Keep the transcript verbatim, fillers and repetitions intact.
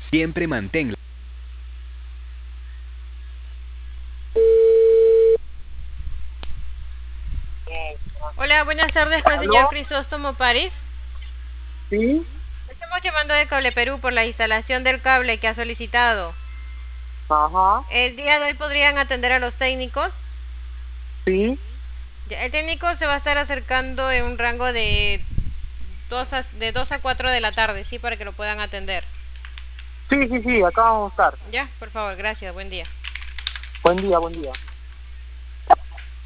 Siempre mantén. Hola, buenas tardes con el señor ¿Aló? Crisóstomo París. Sí, Estamos llamando de Cable Perú por la instalación del cable que ha solicitado. ajá, El día de hoy podrían atender a los técnicos. sí, Ya, el técnico se va a estar acercando en un rango de dos a, de dos a cuatro de la tarde, sí, para que lo puedan atender. sí, sí, sí, acá vamos a estar. Ya, por favor, gracias, buen día. Buen día, buen día.